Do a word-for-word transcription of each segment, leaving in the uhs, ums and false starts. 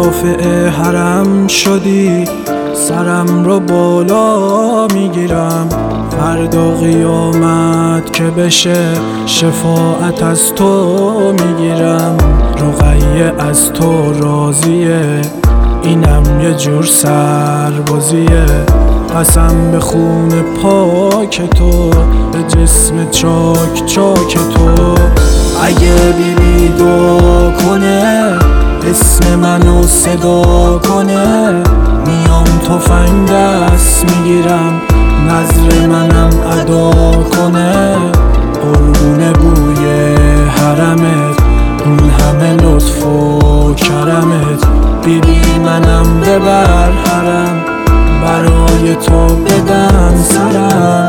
دافع حرم شدی، سرم رو بالا میگیرم. فردا قیامت که بشه شفاعت از تو میگیرم. رقیه از تو راضیه، اینم یه جور سربازیه. قسم به خون پاک تو، به جسم چاک چاک تو. اگه بی بی دعا کنه، اسم منو صدا کنه، میام تفنگ دست میگیرم، نظر منم ادا کنه. قربون بوی حرمت، اون همه لطف و کرمت. بی بی منم ببر حرم، برای تو بدم سرم.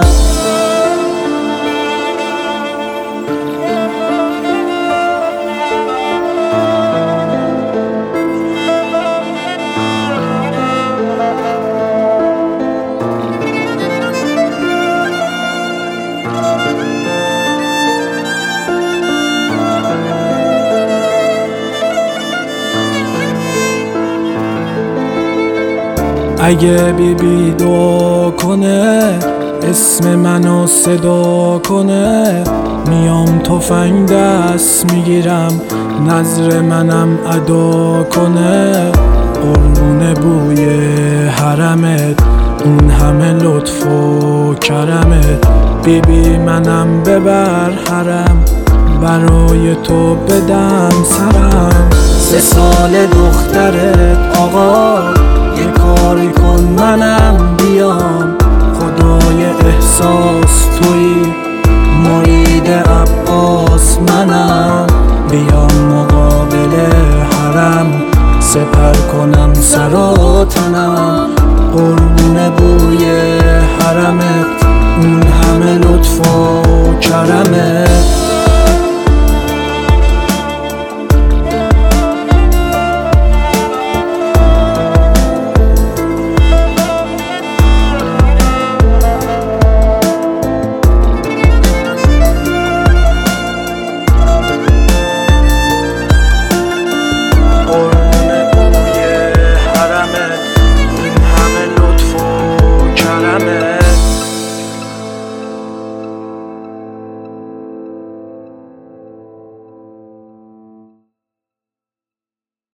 اگه بی بی دعا کنه، اسم منو صدا کنه، میام تفنگ دست میگیرم، نظر منم ادا کنه. قربون بوی حرمت، اون همه لطف و کرمت. بی بی منم ببر حرم، برای تو بدم سرم. سه سال دخترت آقا، یه کاری کن منم بیام. خدای احساس توی، مرید عباس منم. بیام مقابل حرم، سپر کنم سر و تنم. قربون بوی حرمت، اون همه لطف و کرمت.